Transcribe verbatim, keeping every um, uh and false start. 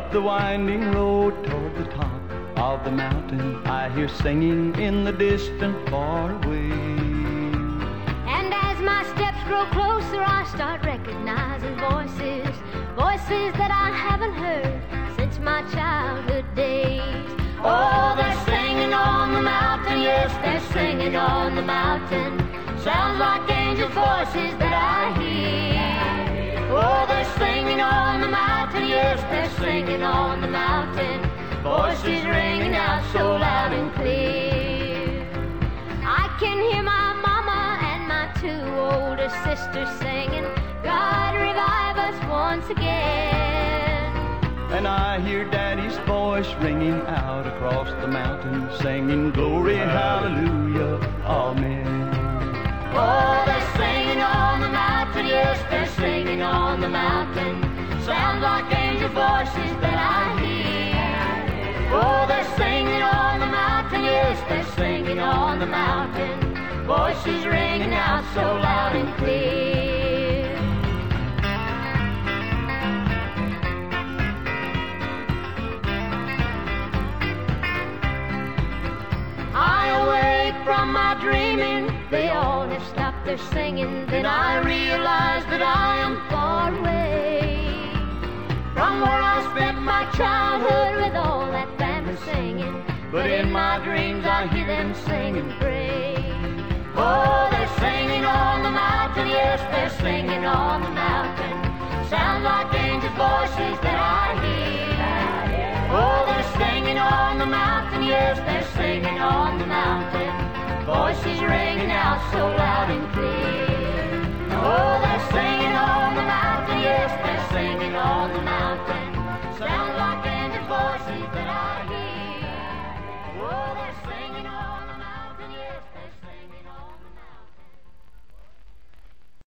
Up the winding road toward the top of the mountain, I hear singing in the distant far away. And as my steps grow closer, I start recognizing voices, voices that I haven't heard since my childhood days. Oh, they're singing on the mountain, yes, they're singing on the mountain. Sounds like angel voices that I hear. Oh, they're singing on the mountain, yes, they're singing on the mountain. Voices ringing out so loud and clear. I can hear my mama and my two older sisters singing, God revive us once again. And I hear Daddy's voice ringing out across the mountain, singing, glory, hallelujah, amen. Oh, they're singing on the mountain, yes, they're singing on the mountain. Sounds like angel voices that I hear. Oh, they're singing on the mountain, yes, they're singing on the mountain. Voices ringing out so loud and clear. I awake from my dreaming, they all have stopped their singing. Then I realize that I am far away from where I spent my childhood with all that family singing. But in my dreams I hear them sing and pray. Oh, they're singing on the mountain, yes, they're singing on the mountain. Sounds like angel voices that I hear. Oh, they're singing on the mountain, yes, they're singing on the mountain. Voices ringing out so loud and clear.